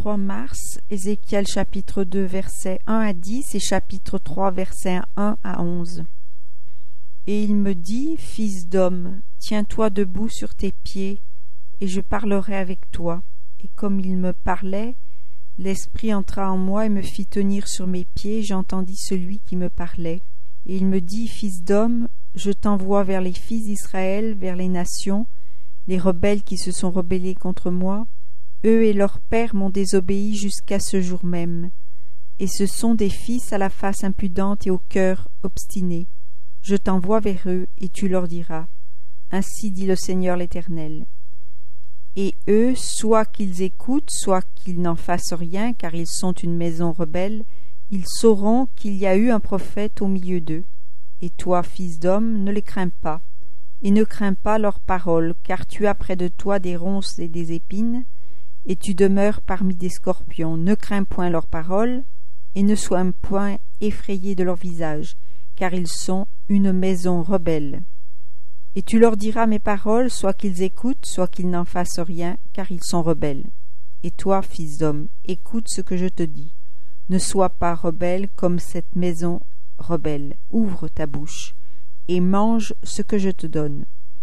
23 mars, Ézéchiel chapitre 2 versets 1 à 10 et chapitre 3 versets 1 à 11. Et il me dit, fils d'homme, tiens-toi debout sur tes pieds, et je parlerai avec toi. Et comme il me parlait, l'Esprit entra en moi et me fit tenir sur mes pieds, j'entendis celui qui me parlait. Et il me dit, fils d'homme, je t'envoie vers les fils d'Israël, vers les nations, les rebelles qui se sont rebellés contre moi. Eux et leurs pères m'ont désobéi jusqu'à ce jour même. Et ce sont des fils à la face impudente et au cœur obstiné. Je t'envoie vers eux, et tu leur diras. Ainsi dit le Seigneur l'Éternel. Et eux, soit qu'ils écoutent, soit qu'ils n'en fassent rien, car ils sont une maison rebelle, ils sauront qu'il y a eu un prophète au milieu d'eux. Et toi, fils d'homme, ne les crains pas, et ne crains pas leurs paroles, car tu as près de toi des ronces et des épines, et tu demeures parmi des scorpions. Ne crains point leurs paroles, et ne sois point effrayé de leur visage, car ils sont une maison rebelle. Et tu leur diras mes paroles, soit qu'ils écoutent, soit qu'ils n'en fassent rien, car ils sont rebelles. Et toi, fils d'homme, écoute ce que je te dis. Ne sois pas rebelle comme cette maison rebelle. Ouvre ta bouche, et mange ce que je te donne.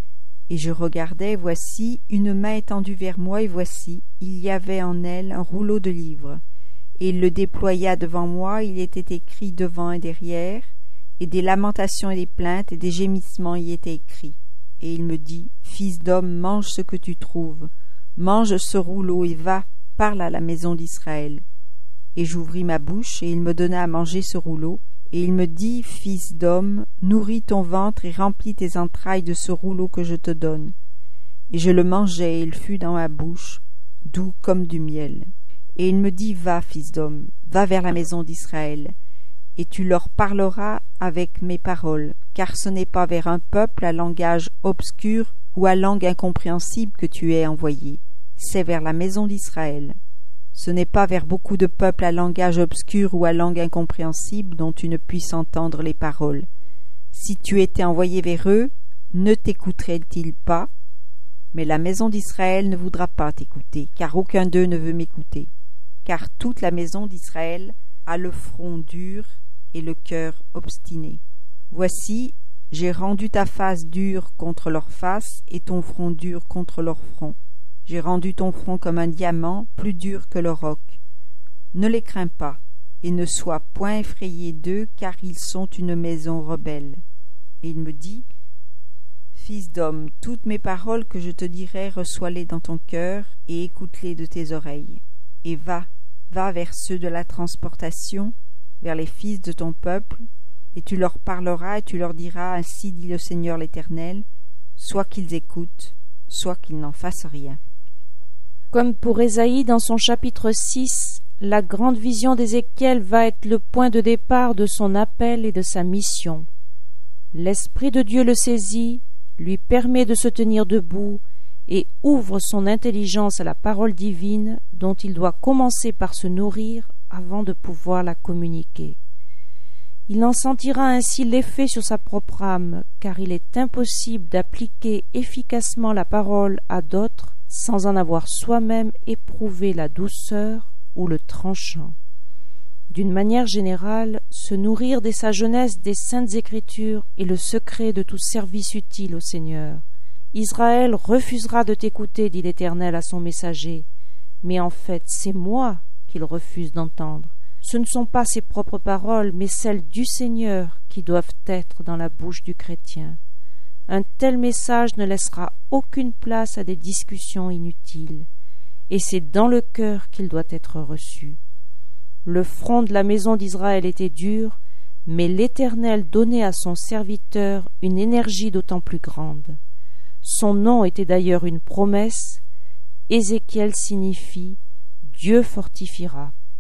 Et je regardai, voici, une main étendue vers moi, et voici, il y avait en elle un rouleau de livres. Et il le déploya devant moi, il était écrit devant et derrière, et des lamentations et des plaintes et des gémissements y étaient écrits. Et il me dit, fils d'homme, mange ce que tu trouves, mange ce rouleau et va, parle à la maison d'Israël. Et j'ouvris ma bouche, et il me donna à manger ce rouleau, et il me dit, fils d'homme, nourris ton ventre et remplis tes entrailles de ce rouleau que je te donne. Et je le mangeai, et il fut dans ma bouche, doux comme du miel. Et il me dit, va, fils d'homme, va vers la maison d'Israël, et tu leur parleras avec mes paroles, car ce n'est pas vers un peuple à langage obscur ou à langue incompréhensible que tu es envoyé, c'est vers la maison d'Israël. Ce n'est pas vers beaucoup de peuples à langage obscur ou à langue incompréhensible dont tu ne puisses entendre les paroles. Si tu étais envoyé vers eux, ne t'écouteraient-ils pas? Mais la maison d'Israël ne voudra pas t'écouter, car aucun d'eux ne veut m'écouter. Car toute la maison d'Israël a le front dur et le cœur obstiné. Voici, j'ai rendu ta face dure contre leur face, et ton front dur contre leur front. J'ai rendu ton front comme un diamant, plus dur que le roc. Ne les crains pas, et ne sois point effrayé d'eux, car ils sont une maison rebelle. Et il me dit, fils d'homme, toutes mes paroles que je te dirai, reçois-les dans ton cœur, et écoute-les de tes oreilles. Et va vers ceux de la transportation, vers les fils de ton peuple, et tu leur parleras et tu leur diras, ainsi dit le Seigneur l'Éternel, soit qu'ils écoutent, soit qu'ils n'en fassent rien. Comme pour Ésaïe dans son chapitre 6, la grande vision d'Ézéchiel va être le point de départ de son appel et de sa mission. L'Esprit de Dieu le saisit, lui permet de se tenir debout et ouvre son intelligence à la parole divine dont il doit commencer par se nourrir avant de pouvoir la communiquer. Il en sentira ainsi l'effet sur sa propre âme, car il est impossible d'appliquer efficacement la parole à d'autres sans en avoir soi-même éprouvé la douceur ou le tranchant. D'une manière générale, se nourrir dès sa jeunesse des Saintes Écritures est le secret de tout service utile au Seigneur. Israël refusera de t'écouter, dit l'Éternel à son messager, mais en fait c'est moi qu'il refuse d'entendre. Ce ne sont pas ses propres paroles, mais celles du Seigneur qui doivent être dans la bouche du chrétien. Un tel message ne laissera aucune place à des discussions inutiles, et c'est dans le cœur qu'il doit être reçu. Le front de la maison d'Israël était dur, mais l'Éternel donnait à son serviteur une énergie d'autant plus grande. Son nom était d'ailleurs une promesse. Ézéchiel signifie « Dieu fortifiera ».